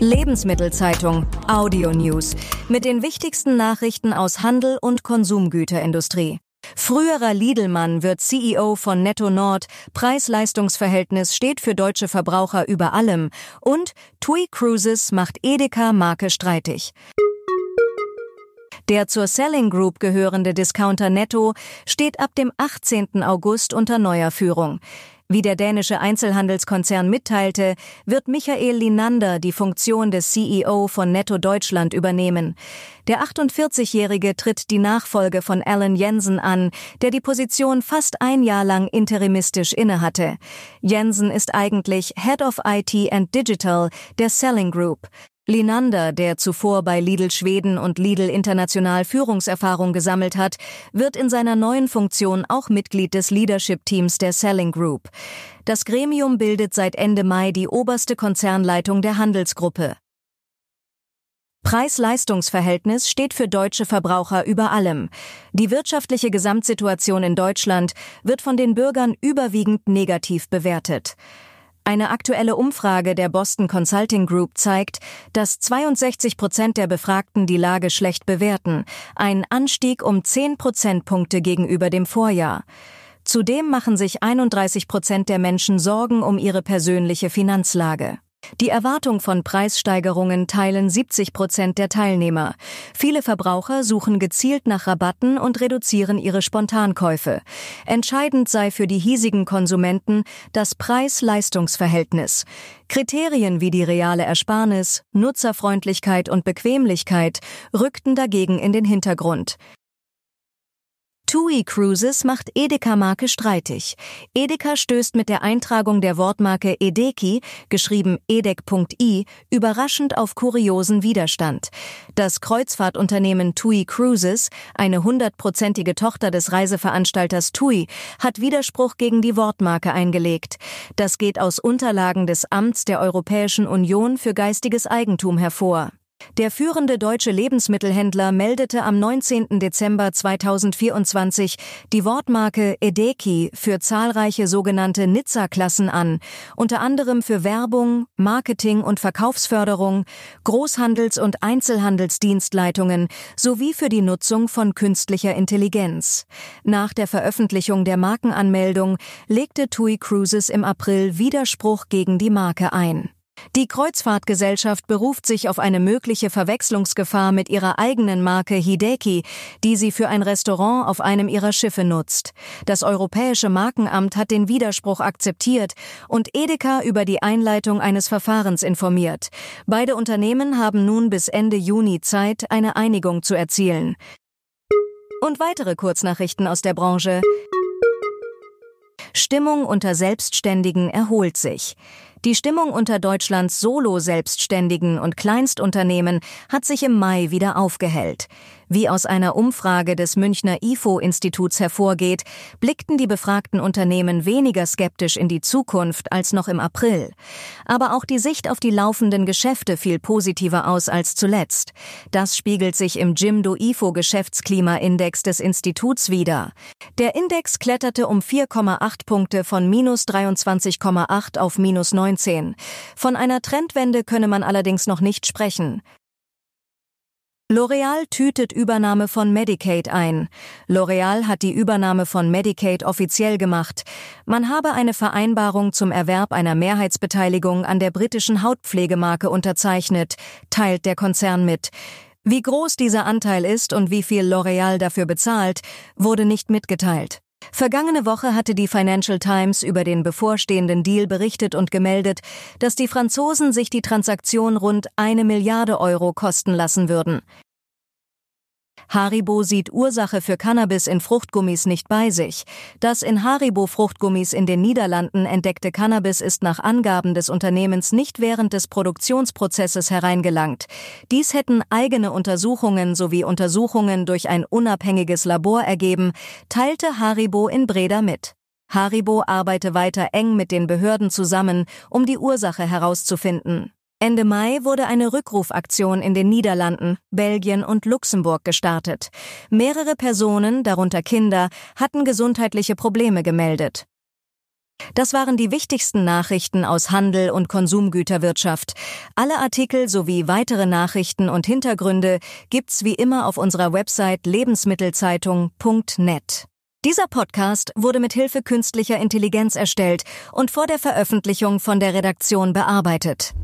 Lebensmittelzeitung Audio News mit den wichtigsten Nachrichten aus Handel und Konsumgüterindustrie. Früherer Lidl-Mann wird CEO von Netto Nord, Preis-Leistungs-Verhältnis steht für deutsche Verbraucher über allem und TUI Cruises macht Edeka-Marke streitig. Der zur Salling Group gehörende Discounter Netto steht ab dem 18. August unter neuer Führung. Wie der dänische Einzelhandelskonzern mitteilte, wird Michael Linander die Funktion des CEO von Netto Deutschland übernehmen. Der 48-Jährige tritt die Nachfolge von Allan Jensen an, der die Position fast ein Jahr lang interimistisch innehatte. Jensen ist eigentlich Head of IT and Digital der Salling Group. Linander, der zuvor bei Lidl Schweden und Lidl International Führungserfahrung gesammelt hat, wird in seiner neuen Funktion auch Mitglied des Leadership-Teams der Salling Group. Das Gremium bildet seit Ende Mai die oberste Konzernleitung der Handelsgruppe. Preis-Leistungs-Verhältnis steht für deutsche Verbraucher über allem. Die wirtschaftliche Gesamtsituation in Deutschland wird von den Bürgern überwiegend negativ bewertet. Eine aktuelle Umfrage der Boston Consulting Group zeigt, dass 62% der Befragten die Lage schlecht bewerten, ein Anstieg um 10 Prozentpunkte gegenüber dem Vorjahr. Zudem machen sich 31% der Menschen Sorgen um ihre persönliche Finanzlage. Die Erwartung von Preissteigerungen teilen 70% der Teilnehmer. Viele Verbraucher suchen gezielt nach Rabatten und reduzieren ihre Spontankäufe. Entscheidend sei für die hiesigen Konsumenten das Preis-Leistungs-Verhältnis. Kriterien wie die reale Ersparnis, Nutzerfreundlichkeit und Bequemlichkeit rückten dagegen in den Hintergrund. TUI Cruises macht Edeka-Marke streitig. Edeka stößt mit der Eintragung der Wortmarke Edeki, geschrieben edek.i, überraschend auf kuriosen Widerstand. Das Kreuzfahrtunternehmen TUI Cruises, eine 100%ige Tochter des Reiseveranstalters TUI, hat Widerspruch gegen die Wortmarke eingelegt. Das geht aus Unterlagen des Amts der Europäischen Union für geistiges Eigentum hervor. Der führende deutsche Lebensmittelhändler meldete am 19. Dezember 2024 die Wortmarke Edeki für zahlreiche sogenannte Nizza-Klassen an, unter anderem für Werbung, Marketing und Verkaufsförderung, Großhandels- und Einzelhandelsdienstleitungen sowie für die Nutzung von künstlicher Intelligenz. Nach der Veröffentlichung der Markenanmeldung legte TUI Cruises im April Widerspruch gegen die Marke ein. Die Kreuzfahrtgesellschaft beruft sich auf eine mögliche Verwechslungsgefahr mit ihrer eigenen Marke Hideki, die sie für ein Restaurant auf einem ihrer Schiffe nutzt. Das Europäische Markenamt hat den Widerspruch akzeptiert und Edeka über die Einleitung eines Verfahrens informiert. Beide Unternehmen haben nun bis Ende Juni Zeit, eine Einigung zu erzielen. Und weitere Kurznachrichten aus der Branche. Stimmung unter Selbstständigen erholt sich. Die Stimmung unter Deutschlands Solo-Selbstständigen und Kleinstunternehmen hat sich im Mai wieder aufgehellt. Wie aus einer Umfrage des Münchner IFO-Instituts hervorgeht, blickten die befragten Unternehmen weniger skeptisch in die Zukunft als noch im April. Aber auch die Sicht auf die laufenden Geschäfte fiel positiver aus als zuletzt. Das spiegelt sich im Jimdo IFO-Geschäftsklima-Index des Instituts wider. Der Index kletterte um 4,8 Punkte von -23,8 auf -19. Von einer Trendwende könne man allerdings noch nicht sprechen. L'Oréal tütet Übernahme von Medicaid ein. L'Oréal hat die Übernahme von Medicaid offiziell gemacht. Man habe eine Vereinbarung zum Erwerb einer Mehrheitsbeteiligung an der britischen Hautpflegemarke unterzeichnet, teilt der Konzern mit. Wie groß dieser Anteil ist und wie viel L'Oréal dafür bezahlt, wurde nicht mitgeteilt. Vergangene Woche hatte die Financial Times über den bevorstehenden Deal berichtet und gemeldet, dass die Franzosen sich die Transaktion rund 1 Milliarde Euro kosten lassen würden. Haribo sieht Ursache für Cannabis in Fruchtgummis nicht bei sich. Das in Haribo-Fruchtgummis in den Niederlanden entdeckte Cannabis ist nach Angaben des Unternehmens nicht während des Produktionsprozesses hereingelangt. Dies hätten eigene Untersuchungen sowie Untersuchungen durch ein unabhängiges Labor ergeben, teilte Haribo in Breda mit. Haribo arbeite weiter eng mit den Behörden zusammen, um die Ursache herauszufinden. Ende Mai wurde eine Rückrufaktion in den Niederlanden, Belgien und Luxemburg gestartet. Mehrere Personen, darunter Kinder, hatten gesundheitliche Probleme gemeldet. Das waren die wichtigsten Nachrichten aus Handel und Konsumgüterwirtschaft. Alle Artikel sowie weitere Nachrichten und Hintergründe gibt's wie immer auf unserer Website lebensmittelzeitung.net. Dieser Podcast wurde mit Hilfe künstlicher Intelligenz erstellt und vor der Veröffentlichung von der Redaktion bearbeitet.